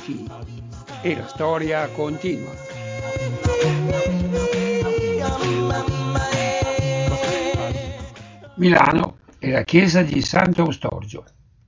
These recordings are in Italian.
www.redigio.it e la storia continua. Milano e la chiesa di Sant'Eustorgio.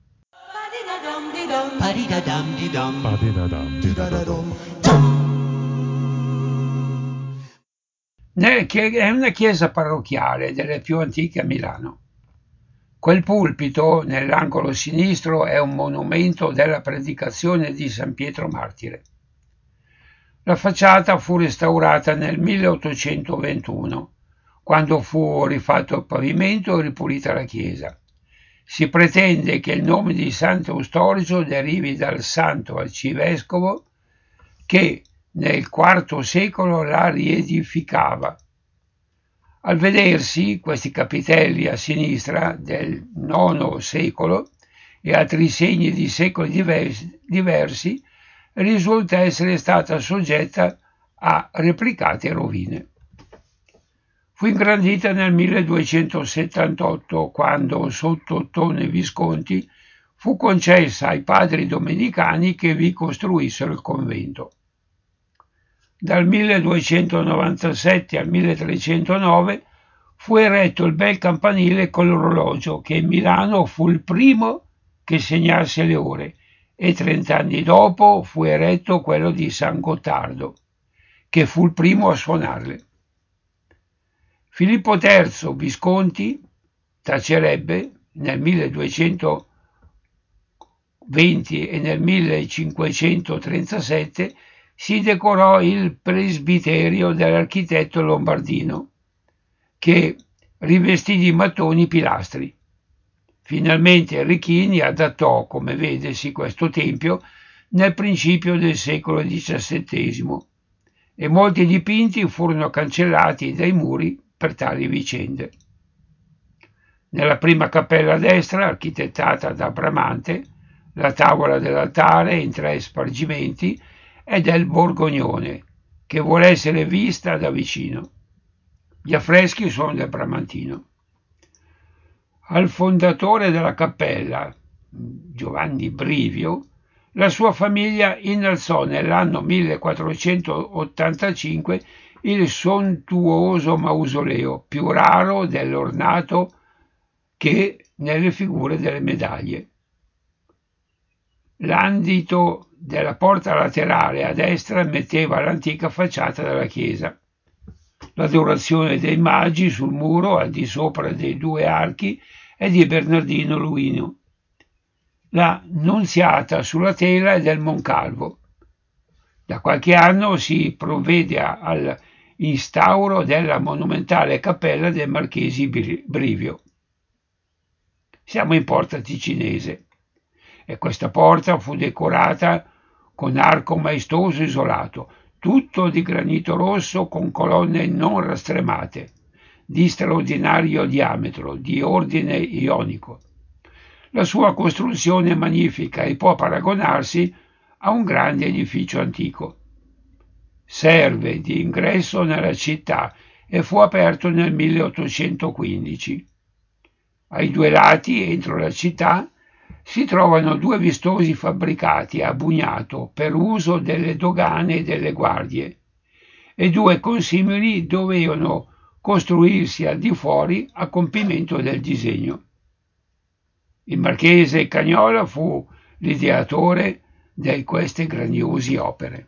È una chiesa parrocchiale delle più antiche a Milano. Quel pulpito nell'angolo sinistro è un monumento della predicazione di San Pietro Martire. La facciata fu restaurata nel 1821, quando fu rifatto il pavimento e ripulita la chiesa. Si pretende che il nome di Sant'Eustorgio derivi dal santo arcivescovo che nel IV secolo la riedificava. Al vedersi questi capitelli a sinistra del IX secolo e altri segni di secoli diversi, risulta essere stata soggetta a replicate rovine. Fu ingrandita nel 1278, quando, sotto Ottone Visconti, fu concessa ai padri domenicani che vi costruissero il convento. Dal 1297 al 1309 fu eretto il bel campanile con l'orologio, che in Milano fu il primo che segnasse le ore, e 30 anni dopo fu eretto quello di San Gottardo, che fu il primo a suonarle. Filippo III Visconti tacerebbe nel 1220 e nel 1537 si decorò il presbiterio dell'architetto lombardino, che rivestì di mattoni i pilastri. Finalmente Ricchini adattò, come vedesi, questo tempio nel principio del secolo XVII e molti dipinti furono cancellati dai muri per tali vicende. Nella prima cappella a destra, architettata da Bramante, la tavola dell'altare in 3 spargimenti è del Borgognone, che vuole essere vista da vicino. Gli affreschi sono del Bramantino. Al fondatore della cappella, Giovanni Brivio, la sua famiglia innalzò nell'anno 1485 il sontuoso mausoleo, più raro dell'ornato che nelle figure delle medaglie. L'andito della porta laterale a destra metteva l'antica facciata della chiesa. L'adorazione dei Magi sul muro, al di sopra dei 2 archi, è di Bernardino Luino. La Nunziata sulla tela è del Moncalvo. Da qualche anno si provvede all'instauro della monumentale cappella dei Marchesi Brivio. Siamo in Porta Ticinese e questa porta fu decorata con arco maestoso isolato, tutto di granito rosso con colonne non rastremate, di straordinario diametro, di ordine ionico. La sua costruzione è magnifica e può paragonarsi a un grande edificio antico. Serve di ingresso nella città e fu aperto nel 1815. Ai 2 lati, entro la città, si trovano 2 vistosi fabbricati a bugnato per uso delle dogane e delle guardie, e 2 consimili dovevano costruirsi al di fuori a compimento del disegno. Il marchese Cagnola fu l'ideatore di queste grandiose opere.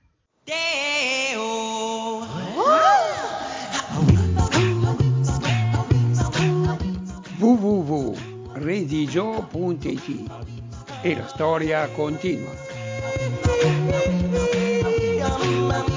www.redigio.it e la storia continua.